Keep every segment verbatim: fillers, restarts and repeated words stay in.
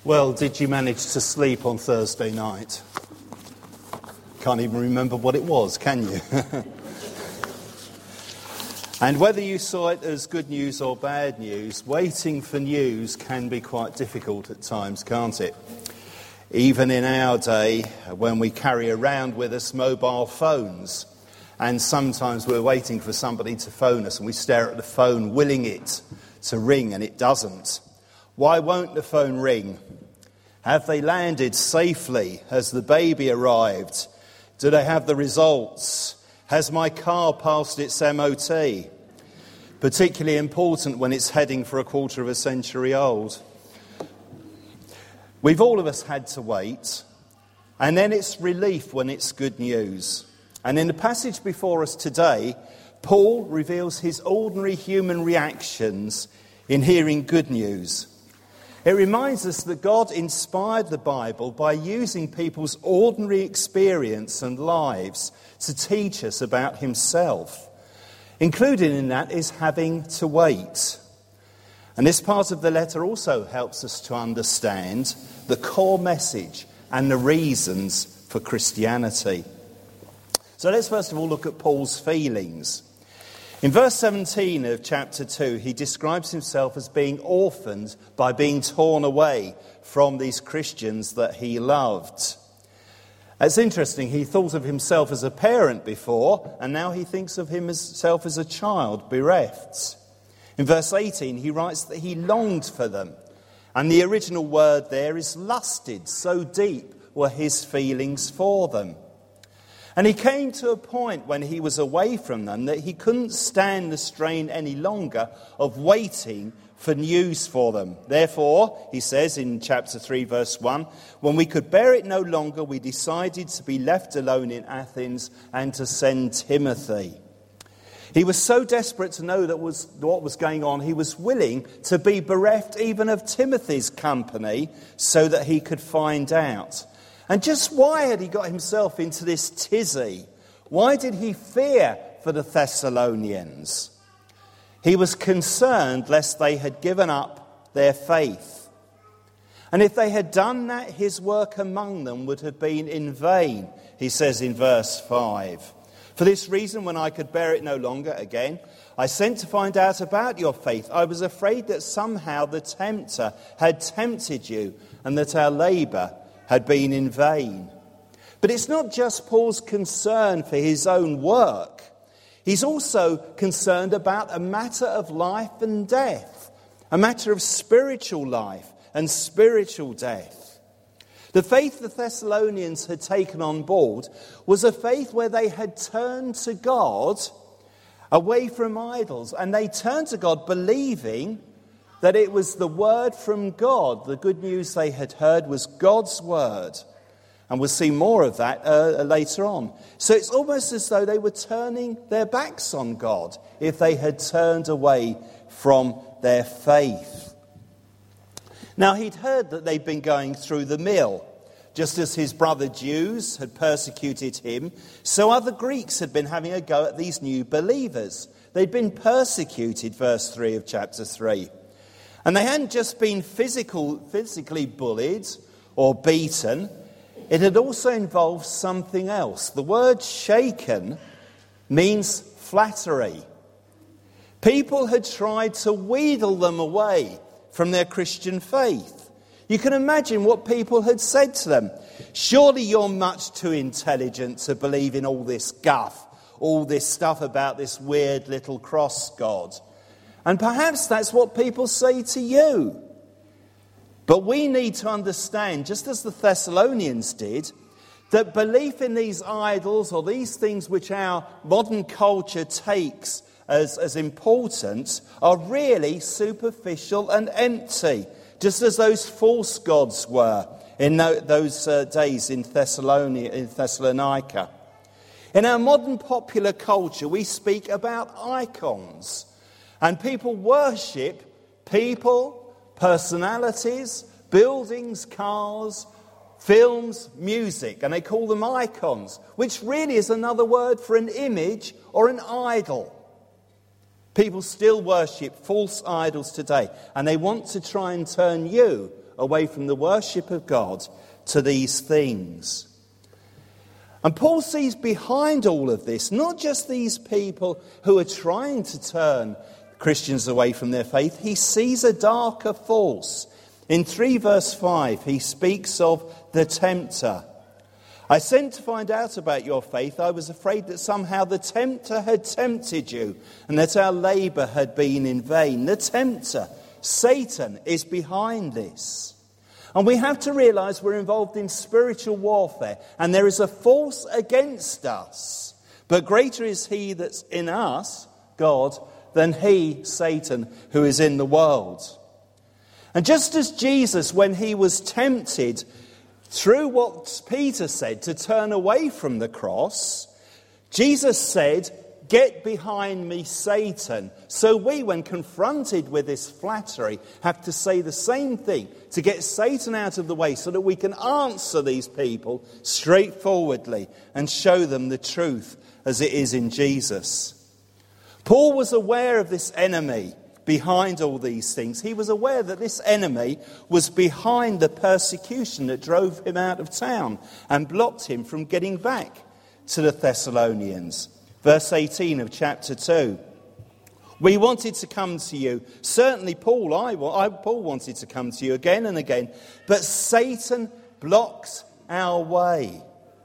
Well, did you manage to sleep on Thursday night? Can't even remember what it was, can you? And whether you saw it as good news or bad news, waiting for news can be quite difficult at times, can't it? Even in our day, when we carry around with us mobile phones, and sometimes we're waiting for somebody to phone us and we stare at the phone willing it to ring and it doesn't. Why won't the phone ring? Have they landed safely? Has the baby arrived? Do they have the results? Has my car passed its M O T? Particularly important when it's heading for a quarter of a century old. We've all of us had to wait, and then it's relief when it's good news. And in the passage before us today, Paul reveals his ordinary human reactions in hearing good news. It reminds us that God inspired the Bible by using people's ordinary experience and lives to teach us about himself. Included in that is having to wait. And this part of the letter also helps us to understand the core message and the reasons for Christianity. So let's first of all look at Paul's feelings. In verse seventeen of chapter two, he describes himself as being orphaned by being torn away from these Christians that he loved. It's interesting, he thought of himself as a parent before, and now he thinks of himself as a child bereft. In verse eighteen, he writes that he longed for them, and the original word there is lusted, so deep were his feelings for them. And he came to a point when he was away from them that he couldn't stand the strain any longer of waiting for news for them. Therefore, he says in chapter three, verse one, when we could bear it no longer, we decided to be left alone in Athens and to send Timothy. He was so desperate to know that was what was going on, he was willing to be bereft even of Timothy's company so that he could find out. And just why had he got himself into this tizzy? Why did he fear for the Thessalonians? He was concerned lest they had given up their faith. And if they had done that, his work among them would have been in vain, he says in verse five. For this reason, when I could bear it no longer, again, I sent to find out about your faith. I was afraid that somehow the tempter had tempted you and that our labour had been in vain. But it's not just Paul's concern for his own work. He's also concerned about a matter of life and death, a matter of spiritual life and spiritual death. The faith the Thessalonians had taken on board was a faith where they had turned to God away from idols, and they turned to God believing that it was the word from God. The good news they had heard was God's word. And we'll see more of that uh, later on. So it's almost as though they were turning their backs on God if they had turned away from their faith. Now, he'd heard that they'd been going through the mill. Just as his brother Jews had persecuted him, so other Greeks had been having a go at these new believers. They'd been persecuted, verse three of chapter three. And they hadn't just been physical, physically bullied or beaten. It had also involved something else. The word shaken means flattery. People had tried to wheedle them away from their Christian faith. You can imagine what people had said to them. Surely you're much too intelligent to believe in all this guff, all this stuff about this weird little cross god. And perhaps that's what people say to you. But we need to understand, just as the Thessalonians did, that belief in these idols or these things which our modern culture takes as, as important are really superficial and empty, just as those false gods were in those uh, days in Thessalonica, in Thessalonica. In our modern popular culture, we speak about icons. And people worship people, personalities, buildings, cars, films, music. And they call them icons, which really is another word for an image or an idol. People still worship false idols today. And they want to try and turn you away from the worship of God to these things. And Paul sees behind all of this, not just these people who are trying to turn Christians away from their faith, he sees a darker force. In three verse five, he speaks of the tempter. I sent to find out about your faith. I was afraid that somehow the tempter had tempted you and that our labour had been in vain. The tempter, Satan, is behind this. And we have to realise we're involved in spiritual warfare and there is a force against us. But greater is he that's in us, God, than he, Satan, who is in the world. And just as Jesus, when he was tempted through what Peter said to turn away from the cross, Jesus said, "Get behind me, Satan." So we, when confronted with this flattery, have to say the same thing to get Satan out of the way so that we can answer these people straightforwardly and show them the truth as it is in Jesus. Paul was aware of this enemy behind all these things. He was aware that this enemy was behind the persecution that drove him out of town and blocked him from getting back to the Thessalonians. Verse eighteen of chapter two. We wanted to come to you. Certainly Paul, I, I, Paul wanted to come to you again and again. But Satan blocks our way.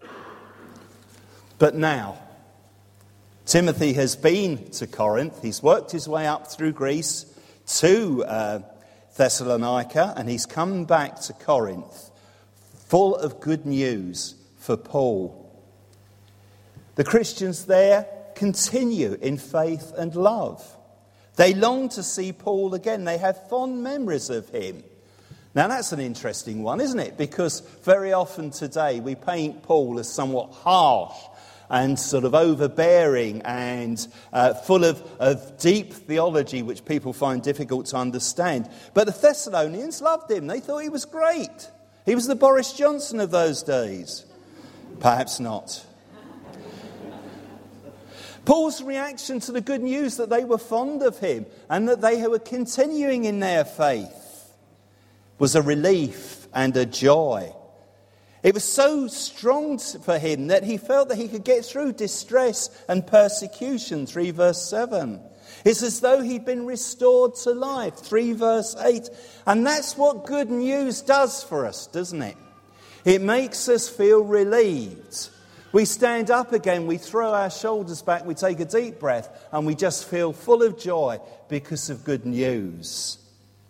But now, Timothy has been to Corinth. He's worked his way up through Greece to uh, Thessalonica, and he's come back to Corinth full of good news for Paul. The Christians there continue in faith and love. They long to see Paul again. They have fond memories of him. Now that's an interesting one, isn't it? Because very often today we paint Paul as somewhat harsh and sort of overbearing and uh, full of, of deep theology which people find difficult to understand. But the Thessalonians loved him. They thought he was great. He was the Boris Johnson of those days. Perhaps not. Paul's reaction to the good news that they were fond of him and that they were continuing in their faith was a relief and a joy. It was so strong for him that he felt that he could get through distress and persecution, three verse seven. It's as though he'd been restored to life, three verse eight. And that's what good news does for us, doesn't it? It makes us feel relieved. We stand up again, we throw our shoulders back, we take a deep breath, and we just feel full of joy because of good news.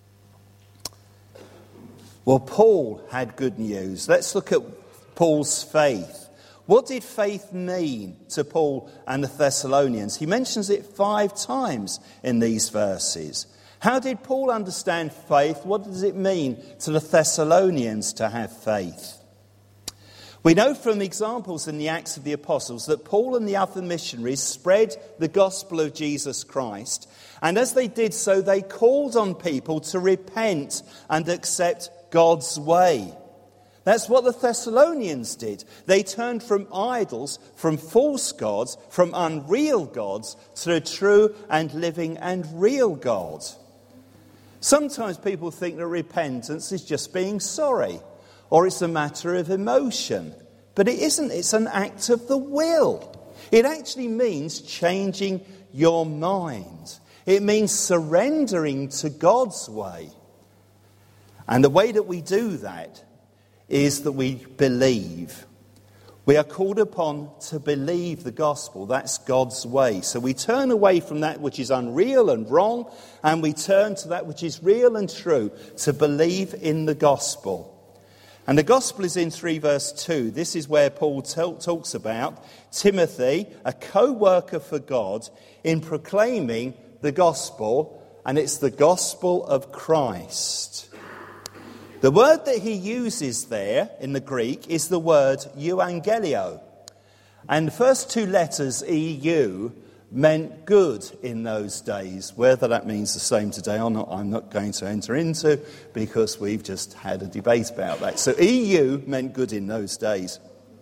Well, Paul had good news. Let's look at Paul's faith. What did faith mean to Paul and the Thessalonians? He mentions it five times in these verses. How did Paul understand faith? What does it mean to the Thessalonians to have faith? We know from examples in the Acts of the Apostles that Paul and the other missionaries spread the gospel of Jesus Christ, and as they did so, they called on people to repent and accept God's way. That's what the Thessalonians did. They turned from idols, from false gods, from unreal gods, to a true and living and real God. Sometimes people think that repentance is just being sorry, or it's a matter of emotion. But it isn't. It's an act of the will. It actually means changing your mind. It means surrendering to God's way. And the way that we do that is that we believe. We are called upon to believe the gospel. That's God's way. So we turn away from that which is unreal and wrong, and we turn to that which is real and true, to believe in the gospel. And the gospel is in three verse two. This is where Paul t- talks about Timothy, a co-worker for God, in proclaiming the gospel, and it's the gospel of Christ. The word that he uses there in the Greek is the word euangelio. And the first two letters, E U, meant good in those days. Whether that means the same today or not, I'm not going to enter into, because we've just had a debate about that. So E U meant good in those days.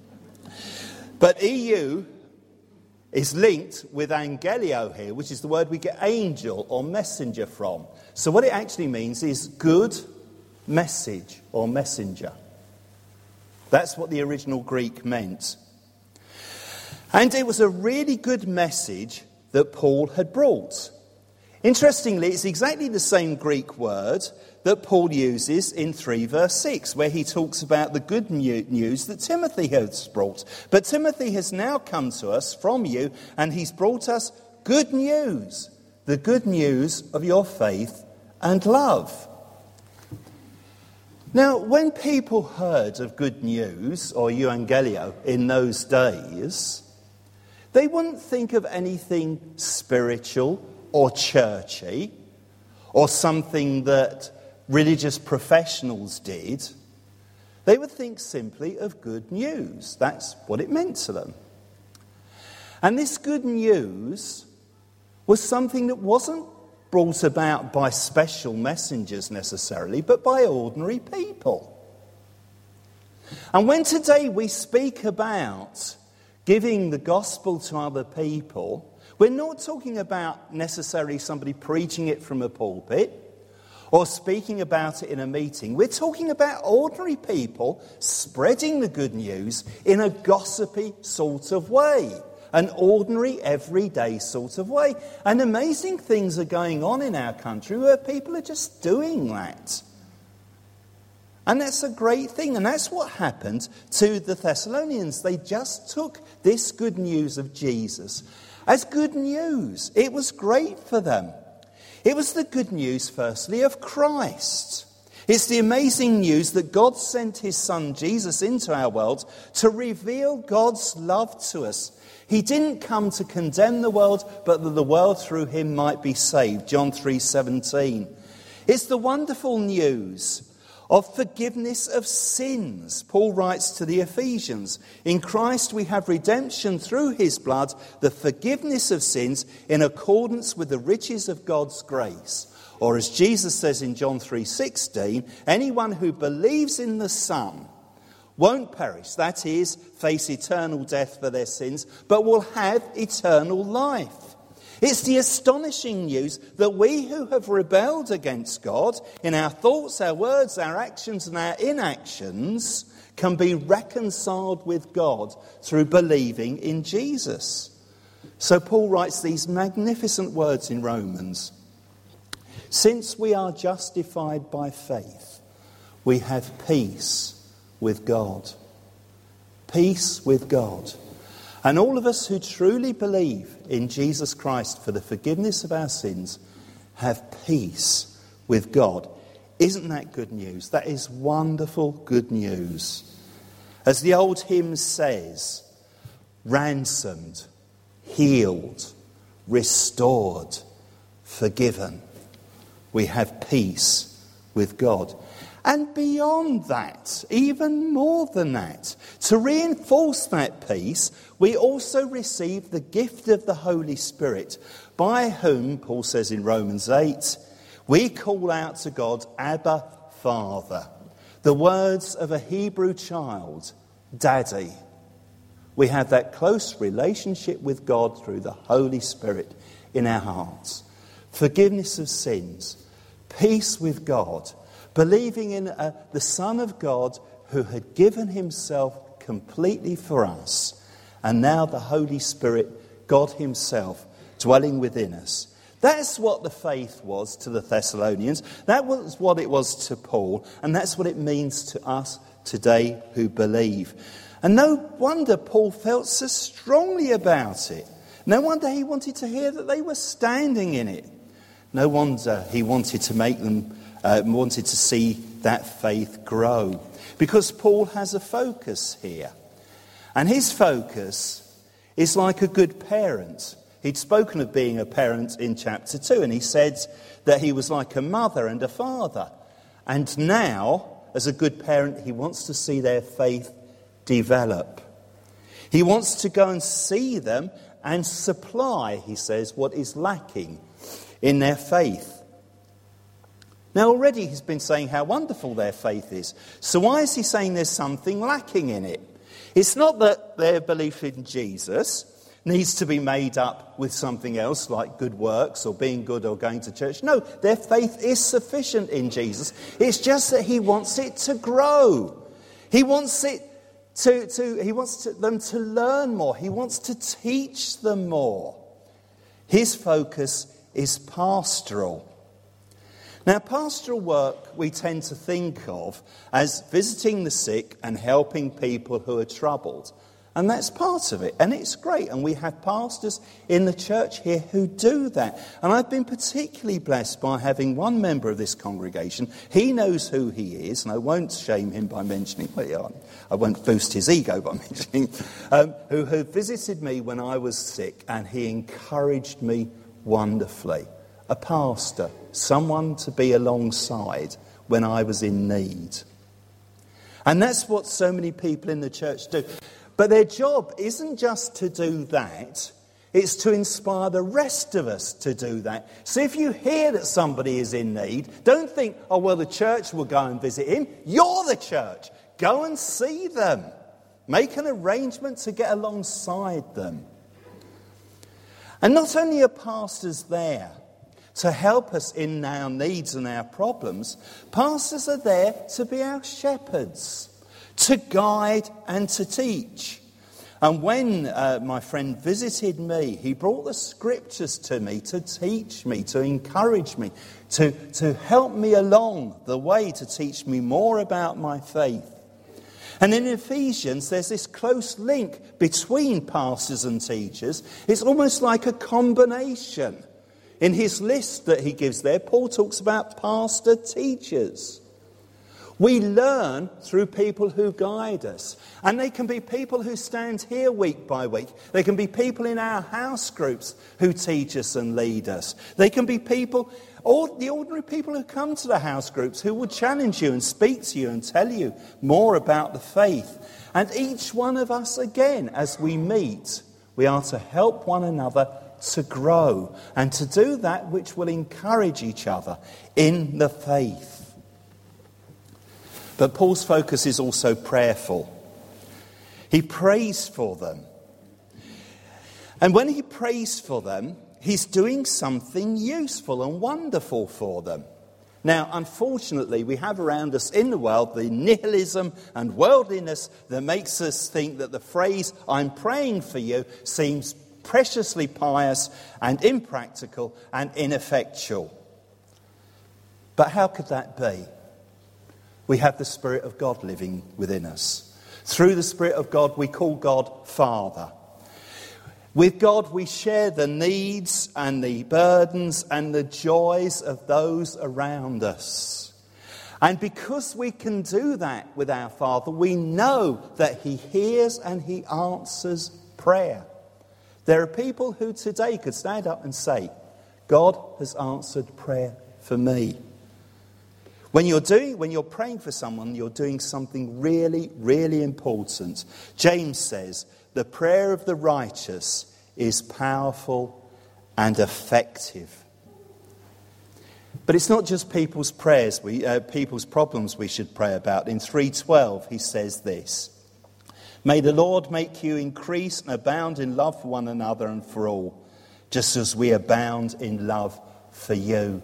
But E U is linked with angelio here, which is the word we get angel or messenger from. So what it actually means is good message or messenger. That's what the original Greek meant. And it was a really good message that Paul had brought. Interestingly, it's exactly the same Greek word that Paul uses in three verse six, where he talks about the good news that Timothy has brought. But Timothy has now come to us from you, and he's brought us good news, the good news of your faith and love. Now, when people heard of good news, or euangelio, in those days, they wouldn't think of anything spiritual or churchy, or something that religious professionals did. They would think simply of good news. That's what it meant to them. And this good news was something that wasn't brought about by special messengers necessarily, but by ordinary people. And when today we speak about giving the gospel to other people, we're not talking about necessarily somebody preaching it from a pulpit or speaking about it in a meeting. We're talking about ordinary people spreading the good news in a gossipy sort of way, an ordinary, everyday sort of way. And amazing things are going on in our country where people are just doing that. And that's a great thing. And that's what happened to the Thessalonians. They just took this good news of Jesus as good news. It was great for them. It was the good news, firstly, of Christ. It's the amazing news that God sent his son Jesus into our world to reveal God's love to us. He didn't come to condemn the world, but that the world through him might be saved. John three seventeen. It's the wonderful news of forgiveness of sins. Paul writes to the Ephesians, in Christ we have redemption through his blood, the forgiveness of sins in accordance with the riches of God's grace. Or as Jesus says in John three sixteen, anyone who believes in the Son won't perish, that is, face eternal death for their sins, but will have eternal life. It's the astonishing news that we who have rebelled against God in our thoughts, our words, our actions and our inactions can be reconciled with God through believing in Jesus. So Paul writes these magnificent words in Romans. Since we are justified by faith, we have peace with God. Peace with God. And all of us who truly believe in Jesus Christ for the forgiveness of our sins have peace with God. Isn't that good news? That is wonderful good news. As the old hymn says, ransomed, healed, restored, forgiven. We have peace with God. And beyond that, even more than that, to reinforce that peace, we also receive the gift of the Holy Spirit, by whom, Paul says in Romans eight, we call out to God, Abba, Father. The words of a Hebrew child, Daddy. We have that close relationship with God through the Holy Spirit in our hearts. Forgiveness of sins, peace with God, believing in uh, the Son of God who had given himself completely for us. And now the Holy Spirit, God himself, dwelling within us. That's what the faith was to the Thessalonians. That was what it was to Paul. And that's what it means to us today who believe. And no wonder Paul felt so strongly about it. No wonder he wanted to hear that they were standing in it. No wonder he wanted to make them Uh, wanted to see that faith grow. Because Paul has a focus here. And his focus is like a good parent. He'd spoken of being a parent in chapter two, and he said that he was like a mother and a father. And now, as a good parent, he wants to see their faith develop. He wants to go and see them and supply, he says, what is lacking in their faith. Now already he's been saying how wonderful their faith is. So why is he saying there's something lacking in it? It's not that their belief in Jesus, needs to be made up with something else like good works or being good or going to church. No, their faith is sufficient in Jesus. It's just that he wants it to grow. He wants it to, to he wants to, them to learn more. He wants to teach them more. His focus is pastoral. Now, pastoral work we tend to think of as visiting the sick and helping people who are troubled. And that's part of it. And it's great. And we have pastors in the church here who do that. And I've been particularly blessed by having one member of this congregation. He knows who he is. And I won't shame him by mentioning, well, I won't boost his ego by mentioning, um, who, who visited me when I was sick. And he encouraged me wonderfully. A pastor, someone to be alongside when I was in need. And that's what so many people in the church do. But their job isn't just to do that, it's to inspire the rest of us to do that. So if you hear that somebody is in need, don't think, oh, well, the church will go and visit him. You're the church. Go and see them. Make an arrangement to get alongside them. And not only are pastors there to help us in our needs and our problems, pastors are there to be our shepherds, to guide and to teach. And when uh, my friend visited me, he brought the scriptures to me to teach me, to encourage me, to, to help me along the way, to teach me more about my faith. And in Ephesians, there's this close link between pastors and teachers. It's almost like a combination. In his list that he gives there, Paul talks about pastor teachers. We learn through people who guide us. And they can be people who stand here week by week. They can be people in our house groups who teach us and lead us. They can be people, or the ordinary people who come to the house groups who will challenge you and speak to you and tell you more about the faith. And each one of us, again, as we meet, we are to help one another to grow and to do that which will encourage each other in the faith. But Paul's focus is also prayerful. He prays for them. And when he prays for them, he's doing something useful and wonderful for them. Now, unfortunately, we have around us in the world the nihilism and worldliness that makes us think that the phrase, I'm praying for you, seems preciously pious and impractical and ineffectual. But how could that be? We have the Spirit of God living within us. Through the Spirit of God, we call God Father. With God, we share the needs and the burdens and the joys of those around us. And because we can do that with our Father, we know that he hears and he answers prayer. There are people who today could stand up and say, God has answered prayer for me. When you're doing, when you're praying for someone, you're doing something really, really important. James says, the prayer of the righteous is powerful and effective. But it's not just people's prayers, we, uh, people's problems we should pray about. In three twelve, he says this, may the Lord make you increase and abound in love for one another and for all, just as we abound in love for you.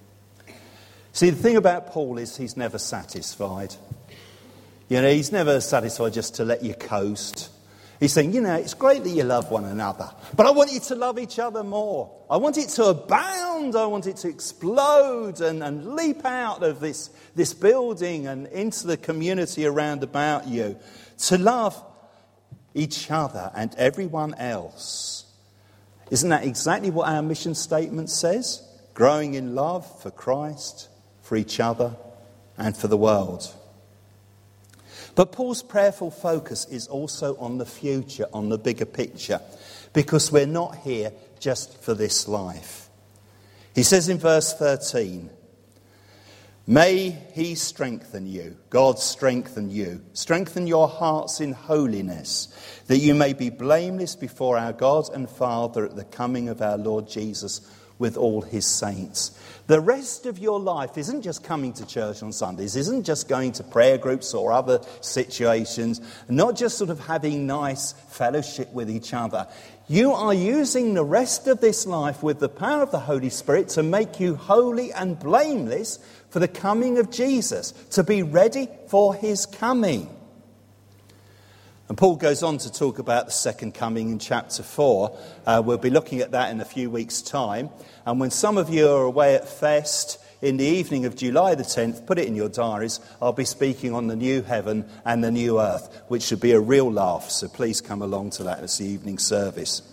See, the thing about Paul is he's never satisfied. You know, he's never satisfied just to let you coast. He's saying, you know, it's great that you love one another, but I want you to love each other more. I want it to abound. I want it to explode and, and leap out of this, this building and into the community around about you. To love each other and everyone else. Isn't that exactly what our mission statement says? Growing in love for Christ, for each other, and for the world. But Paul's prayerful focus is also on the future, on the bigger picture, because we're not here just for this life. He says in verse thirteen, may he strengthen you, God strengthen you, strengthen your hearts in holiness, that you may be blameless before our God and Father at the coming of our Lord Jesus with all his saints. The rest of your life isn't just coming to church on Sundays, isn't just going to prayer groups or other situations, not just sort of having nice fellowship with each other. You are using the rest of this life with the power of the Holy Spirit to make you holy and blameless for the coming of Jesus, to be ready for his coming. And Paul goes on to talk about the second coming in chapter four. Uh, we'll be looking at that in a few weeks' time. And when some of you are away at Fest in the evening of July the tenth, put it in your diaries, I'll be speaking on the new heaven and the new earth, which should be a real laugh. So please come along to that as the evening service.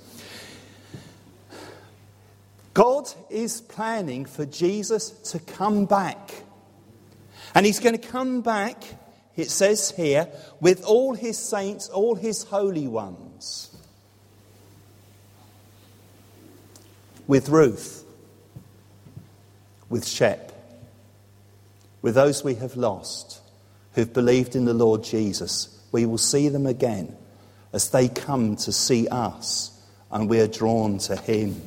God is planning for Jesus to come back. And he's going to come back, it says here, with all his saints, all his holy ones. With Ruth. With Shep. With those we have lost, who've believed in the Lord Jesus. We will see them again as they come to see us and we are drawn to him.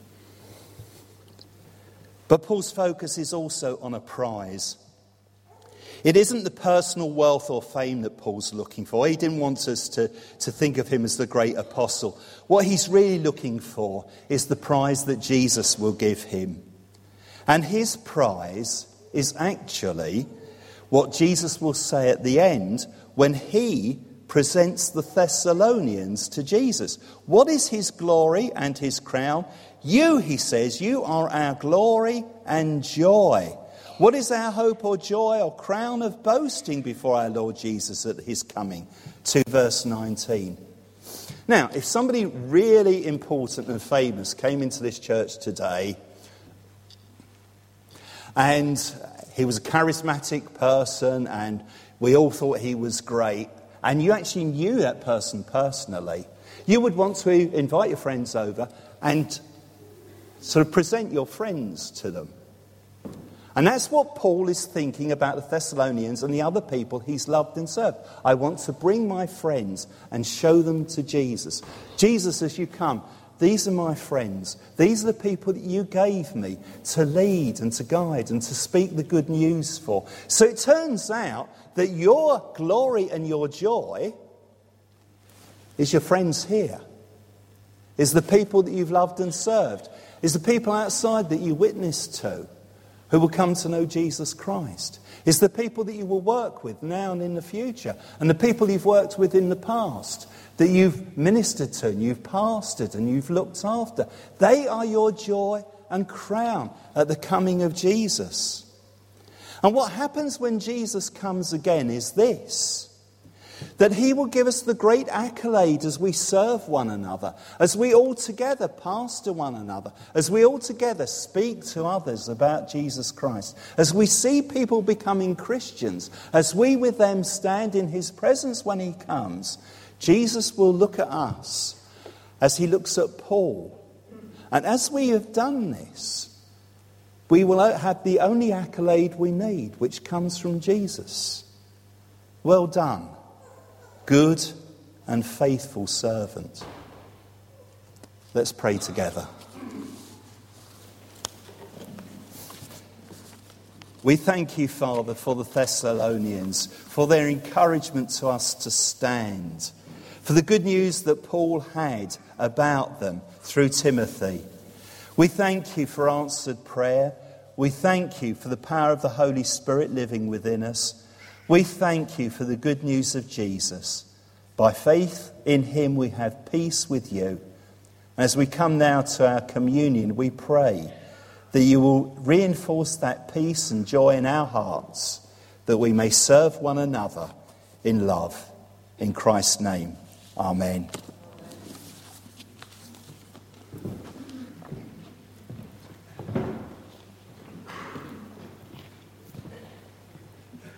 But Paul's focus is also on a prize. It isn't the personal wealth or fame that Paul's looking for. He didn't want us to, to think of him as the great apostle. What he's really looking for is the prize that Jesus will give him. And his prize is actually what Jesus will say at the end when he presents the Thessalonians to Jesus. What is his glory and his crown? You, he says, you are our glory and joy. What is our hope or joy or crown of boasting before our Lord Jesus at his coming? To verse nineteen. Now, if somebody really important and famous came into this church today and he was a charismatic person and we all thought he was great, and you actually knew that person personally, you would want to invite your friends over and sort of present your friends to them. And that's what Paul is thinking about the Thessalonians and the other people he's loved and served. I want to bring my friends and show them to Jesus. Jesus, as you come, these are my friends. These are the people that you gave me to lead and to guide and to speak the good news for. So it turns out that your glory and your joy is your friends here, is the people that you've loved and served, is the people outside that you witness to who will come to know Jesus Christ, is the people that you will work with now and in the future, and the people you've worked with in the past that you've ministered to and you've pastored and you've looked after. They are your joy and crown at the coming of Jesus. And what happens when Jesus comes again is this: that he will give us the great accolade as we serve one another, as we all together pastor one another, as we all together speak to others about Jesus Christ, as we see people becoming Christians, as we with them stand in his presence when he comes. Jesus will look at us as he looks at Paul. And as we have done this, we will have the only accolade we need, which comes from Jesus. Well done, good and faithful servant. Let's pray together. We thank you, Father, for the Thessalonians, for their encouragement to us to stand, for the good news that Paul had about them through Timothy. We thank you for answered prayer. We thank you for the power of the Holy Spirit living within us. We thank you for the good news of Jesus. By faith in him we have peace with you. As we come now to our communion, we pray that you will reinforce that peace and joy in our hearts, that we may serve one another in love. In Christ's name, amen.